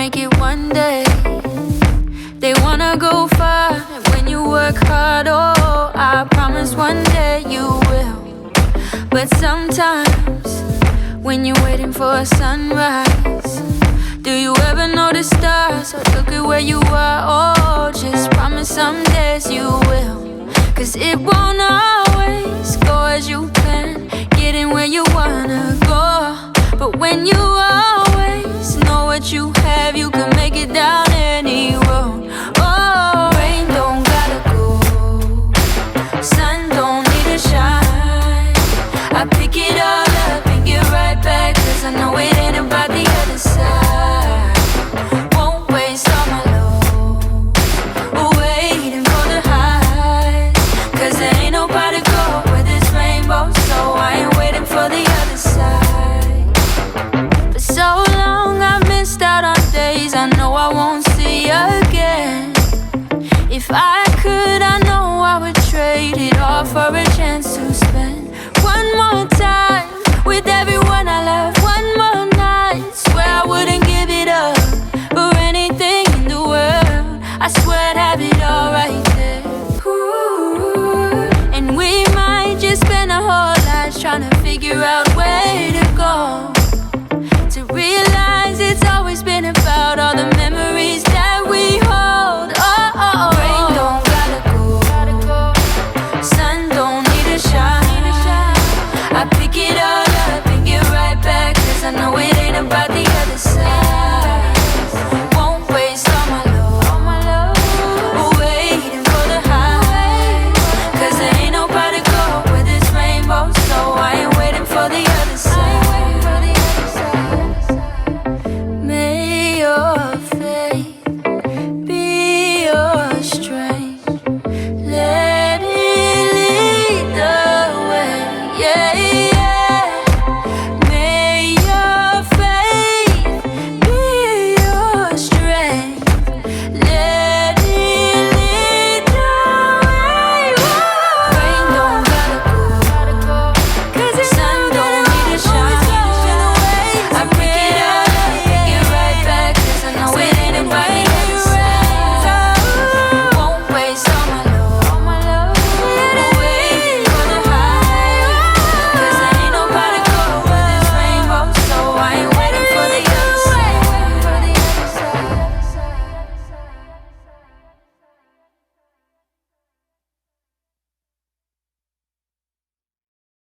make it one day. They wanna go far when you work hard. Oh, I promise one day you will. But sometimes when you're waiting for a sunrise, do you ever know the stars or look at where you are? Oh, just promise some days you will. 'Cause it won't always go as you plan, getting where you wanna go. But when you always know what you have, you can make it down